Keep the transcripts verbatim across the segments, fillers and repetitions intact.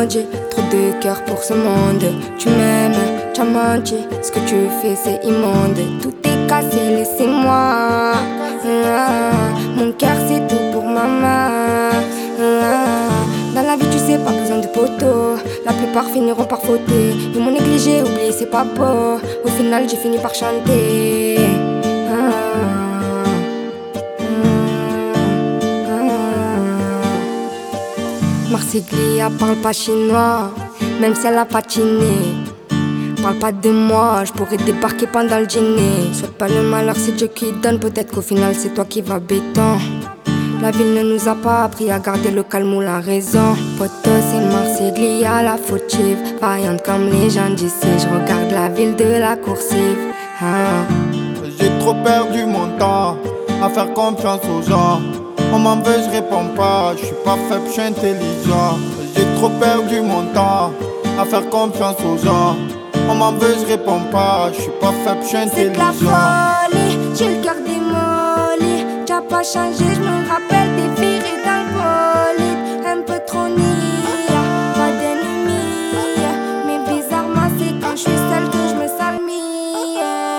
monde, j'ai trop de cœur pour ce monde. Tu m'aimes, tu as menti, ce que tu fais c'est immonde. Tout est cassé, laissez-moi. Ah, mon cœur c'est tout pour maman. Ah, dans la vie tu sais pas besoin de poteau. La plupart finiront par fauter. Ils m'ont négligé, oublié c'est pas beau. Au final j'ai fini par chanter. Ah, Marsiglia parle pas chinois, même si elle a patiné. Parle pas de moi, je pourrais débarquer pendant le dîner. Souhaite pas le malheur, c'est Dieu qui donne. Peut-être qu'au final c'est toi qui vas béton. La ville ne nous a pas appris à garder le calme ou la raison. Poto c'est Marsiglia la fautive, vaillante comme les gens d'ici. Je regarde la ville de la coursive. Ah. J'ai trop perdu mon temps à faire confiance aux gens. On m'en veut, je réponds pas, je suis pas faible, je suis intelligent. J'ai trop perdu mon temps à faire confiance aux gens. On m'en veut, je réponds pas, je suis pas faible, je suis intelligent. C'est de la folie, j'ai le cœur démoli. T'as pas changé, je me rappelle des virées dans le bolide. Un peu trop nia, pas d'ennemis. Mais bizarrement c'est quand je suis seule que je me sens mis.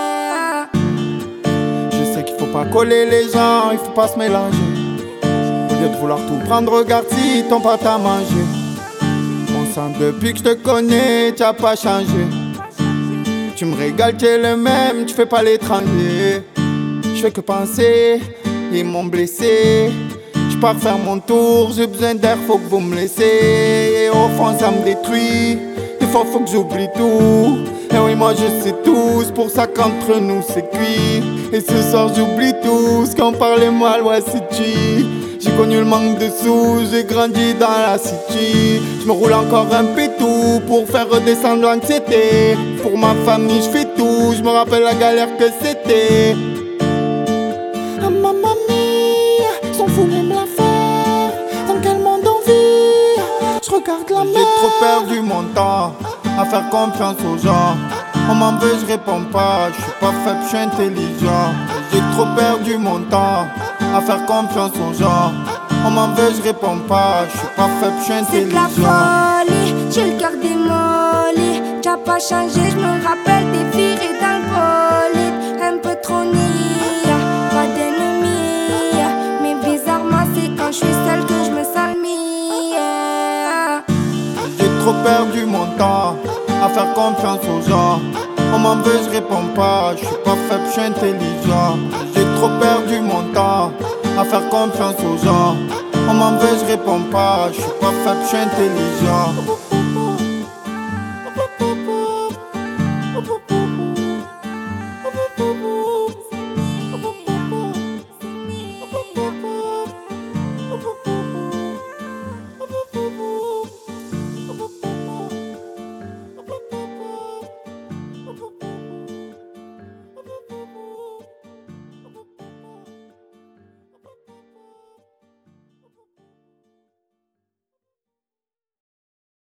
Je sais qu'il faut pas coller les gens, il faut pas se mélanger. Au lieu de vouloir tout prendre, regarde si ton pote à manger. Mon sang depuis que je te connais, t'as pas changé. Tu me régales, t'es le même, tu fais pas l'étranger. Je fais que penser, ils m'ont blessé. Je pars faire mon tour, j'ai besoin d'air, faut que vous me laissez. Et au fond ça me détruit, des fois faut que j'oublie tout. Et oui moi je sais tout, c'est pour ça qu'entre nous c'est cuit. Et ce soir j'oublie tout, ce qu'on parlait mal, ouais c'est tu. J'ai connu le manque de sous, j'ai grandi dans la city. Je me roule encore un pétou pour faire redescendre l'anxiété. Pour ma famille je fais tout, je me rappelle la galère que c'était. Ah mamma mia, s'en fout même la faire. Dans quel monde on vit? Je regarde la mer. J'ai trop perdu mon temps à faire confiance aux gens. On m'en veut, je réponds pas, je suis pas faible, je suis intelligent. J'ai trop perdu mon temps à faire confiance aux gens. On m'en veut, je réponds pas, je suis pas faible, je suis intelligent. C'est de la folie, j'ai le cœur démoli. T'as pas changé, je me rappelle des virées dans le bolide. Un peu trop nia, pas d'ennemis. Mais bizarrement c'est quand je suis seule que je me sens mis. J'ai trop perdu mon temps à faire confiance aux gens. On m'en veut, je réponds pas, je suis pas faible, je suis intelligent. J'ai trop perdu mon temps à faire confiance aux gens. On m'en veut, je réponds pas, je suis pas faible, je suis intelligent.